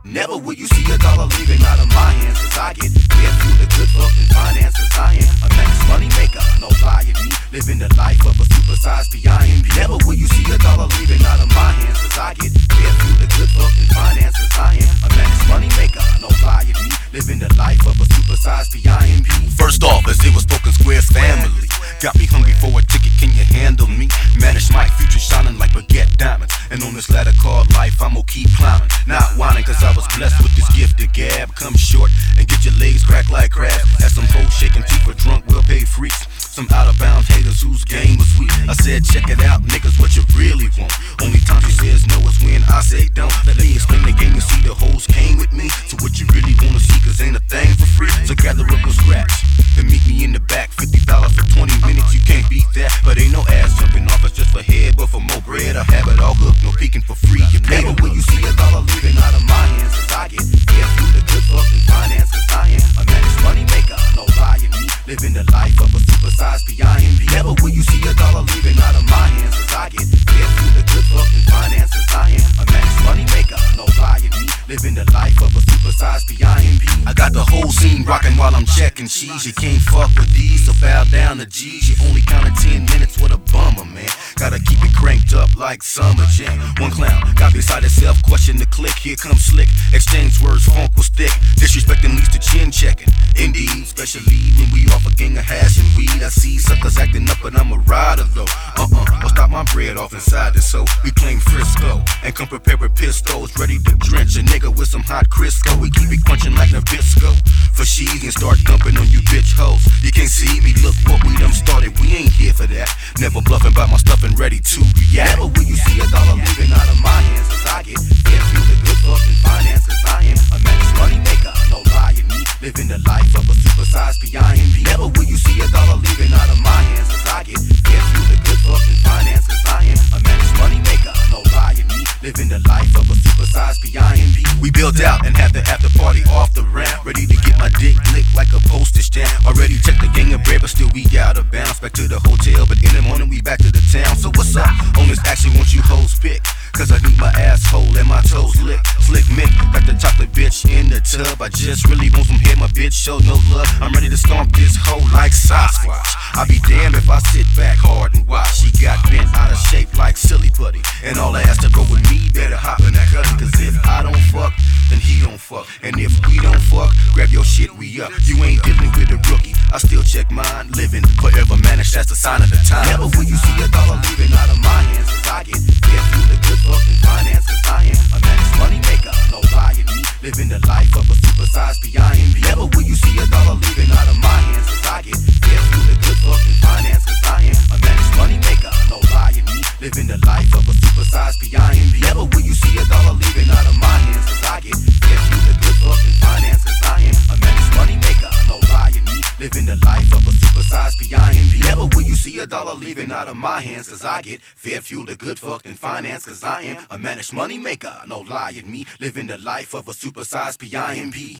Never will you see a dollar leaving out of my hands, cause I get fed through the good fucking finance, cause I am a max money maker, no lie at me, living the life of a supersized P.I.M.B. Never will you see a dollar leaving out of my hands, cause I get fed through the good fucking finance, cause I am a max money maker, no lie at me, living the life of a supersized P.I.M.B. First off, as it was Spoken Square's family, got me hungry for a ticket, can you handle me? Manage my future shining like baguette diamonds, and on this ladder called life I'ma keep climbing, not whining cause I was blessed with this gift to gab. Come short and get your legs cracked like crabs. Had some hoes shaking teeth for drunk, well-paid freaks. Some out-of-bounds haters whose game was weak. I said check it out, niggas, what you really want. Only time she says no is when I say don't. Let me explain the game and see the hoes came with me. So what you really wanna see, cause ain't a thing for free. So gather up your scratch and meet me in the back. $50 for 20 minutes, you can't beat that. But ain't no ass jumping off, it's just for head. But for more bread, I have it all hooked, no peeking for free. You never will you see a dollar leaving out of my hands, cause I get fed through the good fucking finance, cause I am a max money maker, no lie at me, living the life of a supersized P.I.M.B. Never will you see a dollar leaving out of my hands, cause I get fed through the good fucking finance, cause I am a max money maker, no lie at me, living the life of a supersized P.I.M.B. I got the whole scene rocking while I'm checking cheese. You can't fuck with these, so bow down to G's. You only counted 10 minutes, what a bummer, man. Gotta keep it cranked up like summer jam. One clown got beside himself, question the click. Here comes slick, exchange words, funk was thick. Disrespecting leads to chin checking. Indeed, especially when we off a gang of hash and weed. I see suckers acting up, but I'm a rider though. Don't stop my bread off inside this, so we claim Frisco and come prepared with pistols, ready to drench a nigga with some hot Crisco. We keep it crunching like Nabisco for she's and start dumping on you bitch hoes. You can't see me, look what we done started. We ain't here for that. Never bluffing about my stuff and ready to react. Never will you see a dollar leaving out of my hands, cause I get fed through the good fucking finance, cause I am a max money maker, no lie at me, living the life of a supersized P.I.M.B. Never will you see a dollar leaving out of my hands, cause I get fed through the good fucking finance, cause I am a max money maker, no lie at me, living the life of a supersized P.I.M.B. We built out and have the after party off the ramp, ready to get my dick licked like a postage stamp. Already checked the gang of bread, but still we out of bounds. Back to the hotel, but in the morning we back to the town. So what's up? On this action, won't you hoes pick? Cause I need my asshole and my toes licked. Slick Mick, got the chocolate bitch in the tub. I just really want some head, my bitch show no love. I'm ready to stomp this hoe like Sasquatch. I'll be damned if I sit back hard and watch. She got bent out of shape like silly putty, and all I asked to go with me better hop in that cutty. Cause if I don't fuck, then he don't fuck. And if we don't fuck, grab your shit, we up. You ain't dealing with a rookie, I still check mine. Living forever managed, that's the sign of the time. Never will you see a dollar leaving out of my hands, cause I get fed through the good fucking finance, cause I am a max money maker, no lie at me, living the life of a supersized P.I.M.B. Never will you see a dollar leaving out of my hands, cause I get fed through the good fucking finance, cause I am a max money maker, no lie at me, living the life of a supersized P.I.M.B. Never will you see a dollar leaving out of my hands, cause I get fed through the good fucking finance, cause I am a max money maker, no lie at me, living the life of a supersized P.I.M.B. Never will you see a dollar leaving out of my hands, cause I get fair fuel to good fucking finance, cause I am a managed money maker, no lie at me, living the life of a supersized P.I.M.B.